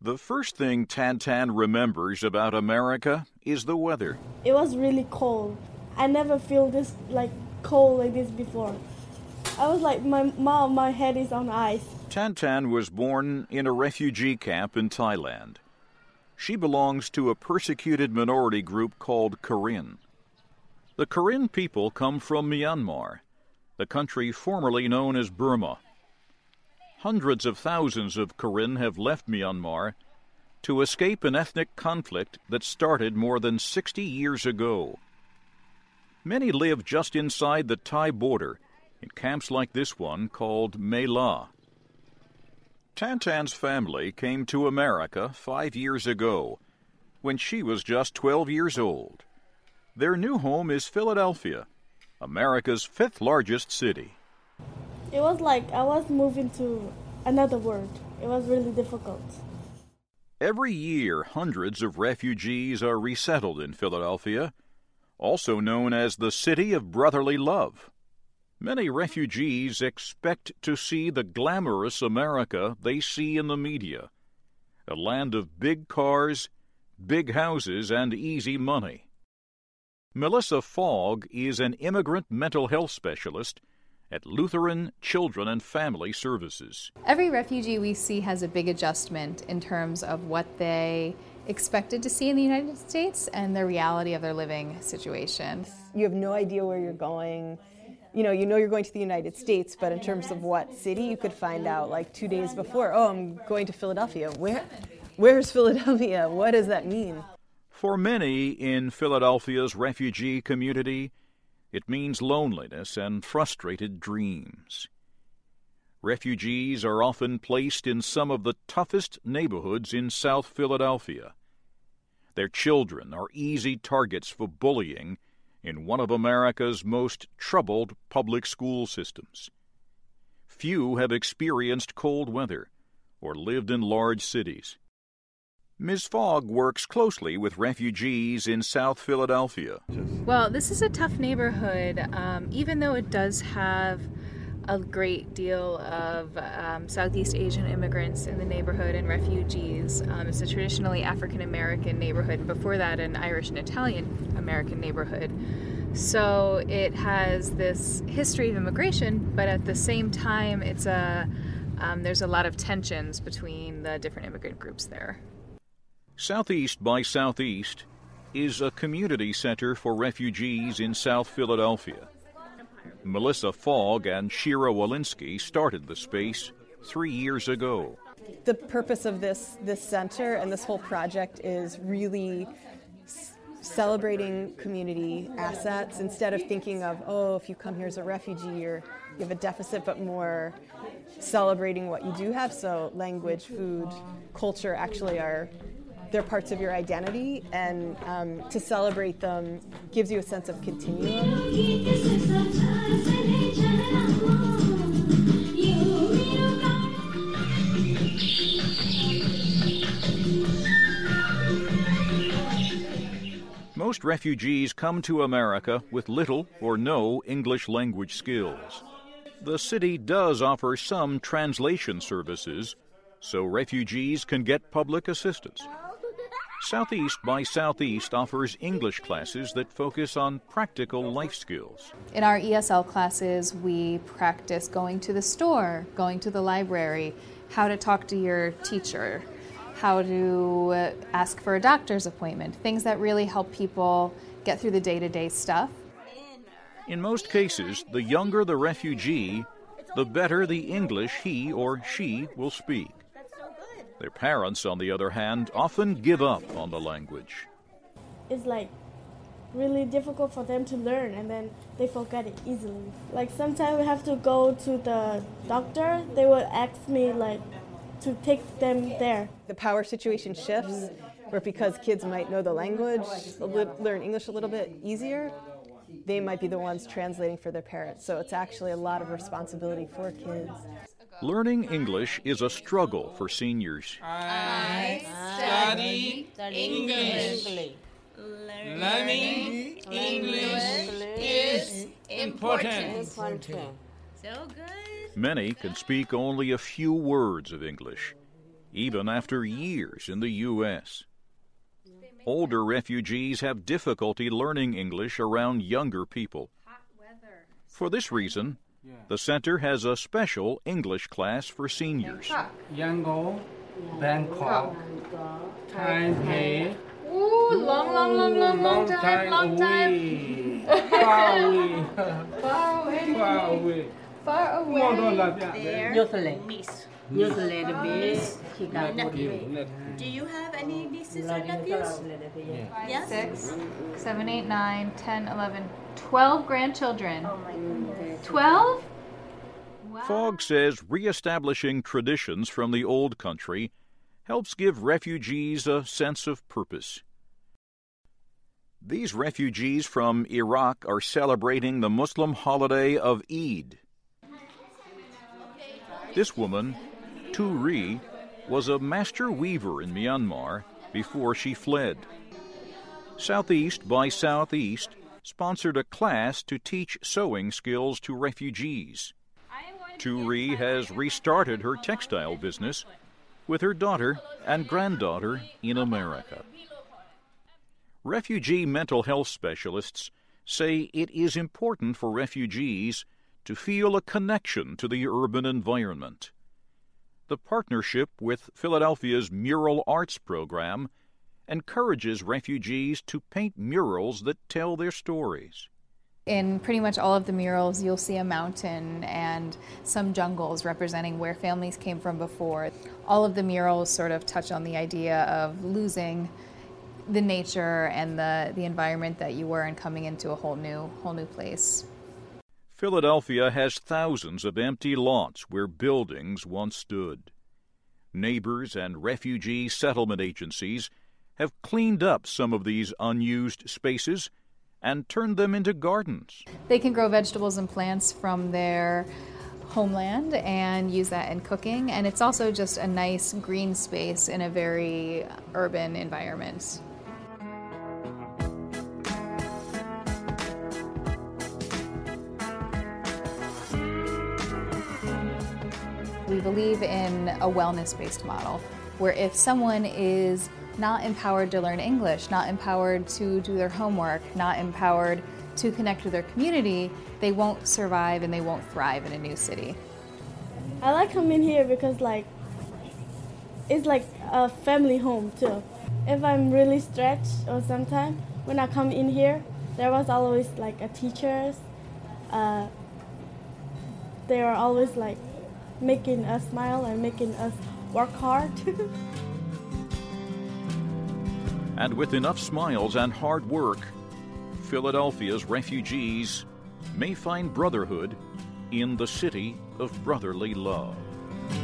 The first thing Tan remembers about America is the weather. It was really cold. I never feel this cold like this before. I was like, my head is on ice. Tan was born in a refugee camp in Thailand. She belongs to a persecuted minority group called Karen. The Karen people come from Myanmar, the country formerly known as Burma. Hundreds of thousands of Karen have left Myanmar to escape an ethnic conflict that started more than 60 years ago. Many live just inside the Thai border in camps like this one called Mae La. Tan's family came to America 5 years ago when she was just 12 years old. Their new home is Philadelphia, America's 5th largest city. It was like I was moving to another world. It was really difficult. Every year, hundreds of refugees are resettled in Philadelphia, also known as the City of Brotherly Love. Many refugees expect to see the glamorous America they see in the media, a land of big cars, big houses, and easy money. Melissa Fogg is an immigrant mental health specialist at Lutheran Children and Family Services. Every refugee we see has a big adjustment in terms of what they expected to see in the United States and the reality of their living situation. You have no idea where you're going. You know you're going to the United States, but in terms of what city, you could find out like 2 days before, oh, I'm going to Philadelphia. Where's Philadelphia? What does that mean? For many in Philadelphia's refugee community, it means loneliness and frustrated dreams. Refugees are often placed in some of the toughest neighborhoods in South Philadelphia. Their children are easy targets for bullying in one of America's most troubled public school systems. Few have experienced cold weather or lived in large cities. Ms. Fogg works closely with refugees in South Philadelphia. Well, this is a tough neighborhood, even though it does have a great deal of Southeast Asian immigrants in the neighborhood and refugees. It's a traditionally African-American neighborhood, and before that an Irish and Italian-American neighborhood. So it has this history of immigration, but at the same time there's a lot of tensions between the different immigrant groups there. Southeast by Southeast is a community center for refugees in South Philadelphia. Melissa Fogg and Shira Walensky started the space 3 years ago. The purpose of this center and this whole project is really celebrating community assets instead of thinking of, oh, if you come here as a refugee, you have a deficit, but more celebrating what you do have. So language, food, culture actually they're parts of your identity, and to celebrate them gives you a sense of continuum. Most refugees come to America with little or no English language skills. The city does offer some translation services, so refugees can get public assistance. Southeast by Southeast offers English classes that focus on practical life skills. In our ESL classes, we practice going to the store, going to the library, how to talk to your teacher, how to ask for a doctor's appointment, things that really help people get through the day-to-day stuff. In most cases, the younger the refugee, the better the English he or she will speak. Their parents, on the other hand, often give up on the language. It's really difficult for them to learn, and then they forget it easily. Sometimes we have to go to the doctor. They will ask me to take them there. The power situation shifts, where because kids might know the language, learn English a little bit easier, they might be the ones translating for their parents. So it's actually a lot of responsibility for kids. Learning English is a struggle for seniors. I study English. Learning English is important. So good. Many can speak only a few words of English. even after years in the U.S. Older refugees have difficulty learning English around younger people. For this reason, the center has a special English class for seniors. Yangon, Bangkok, Taipei. Ooh, long time. Far away. New Zealand base, Chicago. Do you have any nieces or nephews? Yes. 6, 7, 8, 9, 10, 11, 12 grandchildren. 12? Wow. Fogg says reestablishing traditions from the old country helps give refugees a sense of purpose. These refugees from Iraq are celebrating the Muslim holiday of Eid. This woman, Tu Ri, was a master weaver in Myanmar before she fled. Southeast by Southeast sponsored a class to teach sewing skills to refugees. Tu Ri has restarted her textile business with her daughter and granddaughter in America. Refugee mental health specialists say it is important for refugees to feel a connection to the urban environment. The partnership with Philadelphia's Mural Arts program encourages refugees to paint murals that tell their stories. In pretty much all of the murals, you'll see a mountain and some jungles representing where families came from before. All of the murals sort of touch on the idea of losing the nature and the environment that you were and coming into a whole new place. Philadelphia has thousands of empty lots where buildings once stood. Neighbors and refugee settlement agencies have cleaned up some of these unused spaces and turned them into gardens. They can grow vegetables and plants from their homeland and use that in cooking, and it's also just a nice green space in a very urban environment. We believe in a wellness-based model, where if someone is not empowered to learn English, not empowered to do their homework, not empowered to connect with their community, they won't survive and they won't thrive in a new city. I like coming here because it's like a family home too. If I'm really stretched or sometimes when I come in here, there was always like a teachers. They are always like making us smile and making us work hard. And with enough smiles and hard work, Philadelphia's refugees may find brotherhood in the city of brotherly love.